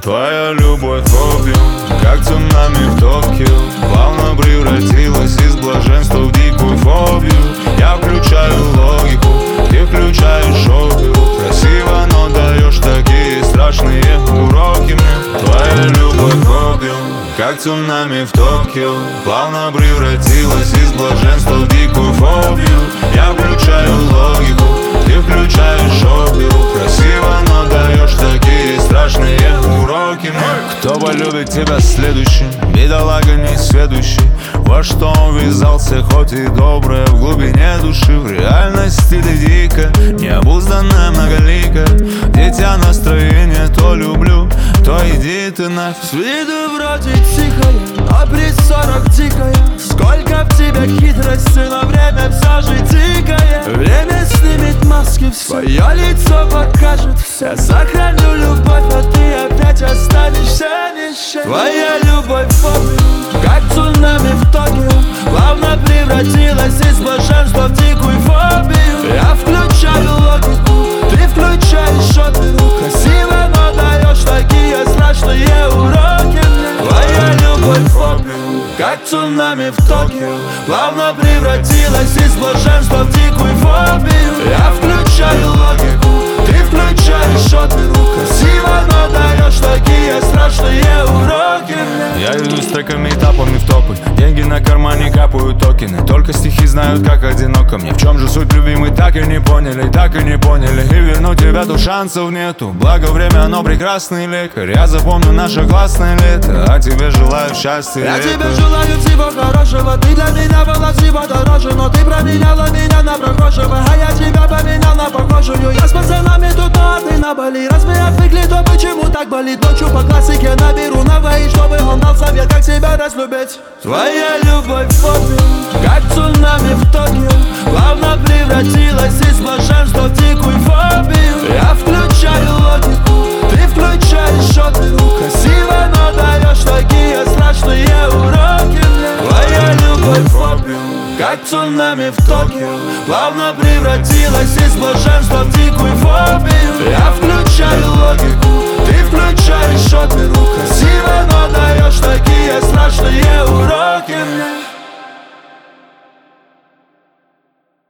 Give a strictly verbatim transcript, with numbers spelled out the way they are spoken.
Твоя любовь фобию, как цунами в Токио, плавно превратилась из блаженства в дикую фобию. Я включаю логику, ты включаешь оперу. Красиво, но даешь такие страшные уроки мне. Твоя любовь фобию, как цунами в Токио, плавно превратилась из блаженства в дикую фобию. Я включаю логику, ты включаешь оперу. Красиво, но даешь такие страшные уроки мне. Кто полюбит тебя следующим, бедолага несведущий, во что он ввязался, хоть и доброе в глубине души. В реальности ты дико, необузданная, многолика, дитя настроения, то люблю, то иди ты нафиг. С виду вроде тихая, а при сорок дикая. Сколько в тебе хитрости, но время все же дикое. Время снимет маски, свое лицо покажет все. Сохраню любовь, а ты опять останешься ни с чем. Твоя любовь фобия, как цунами в Токио, плавно превратилась из блаженства в дикую фобию. Я включаю логику, ты включаешь оперу. Красиво, но даешь такие страшные уроки мне. Твоя любовь фобия, как цунами в Токио, плавно превратилась из блаженства в дикую фобию. Я включаю логику, ты включаешь оперу. Красиво, но даешь такие страшные уроки мне. Я иду с треками, этапами в топы, деньги на кармане капают токены. Только стихи знают, как одиноко мне. В чем же суть, любимый, так и не поняли, так и не поняли. И вернуть тебя то шансов нету. Благо время, оно прекрасный лекарь. Я запомню наше классное лето, а тебе желаю счастья. Я тебе желаю всего хорошего. Ты для меня была всего дороже, но ты променяла меня на прохожего, а я тебя поменял на похожую. Я с пацанами тут, а ты на Бали. Раз мы отвыкли, то почему так болит? Ночью по классике наберу новые, чтобы он дал совет, как себя разлюбить. Твоя любовь фобия, как цунами в Токио, плавно превратилась из блаженства в дикую фобию.